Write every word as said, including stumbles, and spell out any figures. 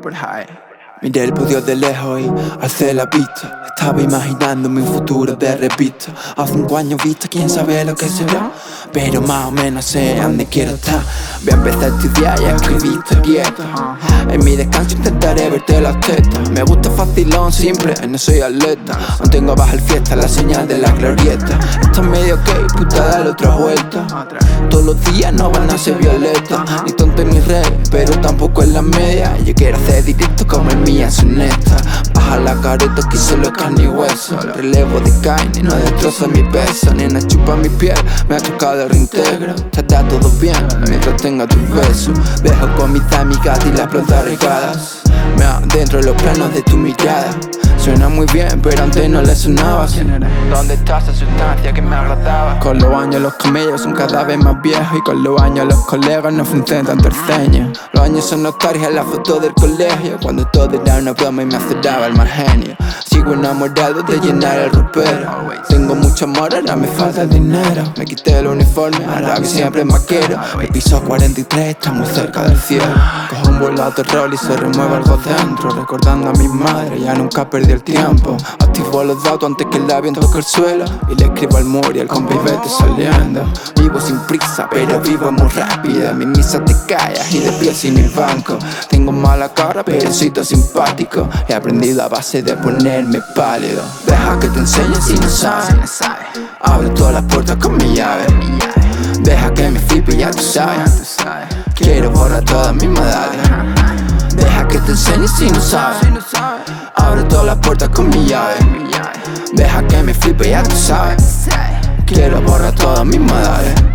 super high. Miré el podio de lejos y alcé la vista. Estaba imaginando mi futuro de revista. A cinco años vista, quién sabe lo que será, pero más o menos sé a dónde quiero estar. Voy a empezar a estudiar y a escribir esta quieta. En mi descanso intentaré verte las tetas. Me gusta facilón, simple, no soy atleta. Aún tengo baja el fiesta, la señal de la glorieta. Esto es medio ok, puta, dale otra vuelta. Todos los días no van a ser violetas, ni tonto ni rey, pero tampoco en la media. Yo quiero hacer directo como el mío son estas. Baja la careta que solo es carne y hueso. El relevo de carne no destroza mi peso, ni en chupa mi piel, me ha tocado el reintegro. Está todo bien mientras tenga tus besos. Dejo con mis amigas y las plantas regadas. Me adentro en los planos de tu mirada. Suena muy bien, pero antes no le sonabas. ¿Dónde está esa sustancia que me agradaba? Con los años los camellos son cada vez más viejos, y con los años los colegas no fruncen tanto el ceño. Los años son nostalgia en la foto del colegio, cuando todo era una broma y me aceraba el mal genio. Sigo enamorado de llenar el ropero. Tengo mucho amor, ahora me falta el dinero. Me quité el uniforme, ahora que siempre más quiero. Mi piso cuarenta y tres está muy cerca del cielo. Cojo un vuelo a rol y se remueve algo dentro, recordando a mi madre, ya nunca perdí el tiempo. Activo los datos antes que el avión toque el suelo, y le escribo al muro y al compa y vete saliendo. Vivo sin prisa, pero vivo muy rápido. Mi misa te callas y de pie sin el banco. Tengo mala cara, pero soy todo simpático. He aprendido a base de ponerme pálido. Deja que te enseñe si no sabes. Abre todas las puertas con mi llave. Deja que me flipe, ya tú sabes. Quiero borrar todas mis modales. Deja que te enseñe si no sabes. Abre todas las puertas con mi llave. Deja que me flipe, ya tú sabes. Quiero borrar todas mis modales.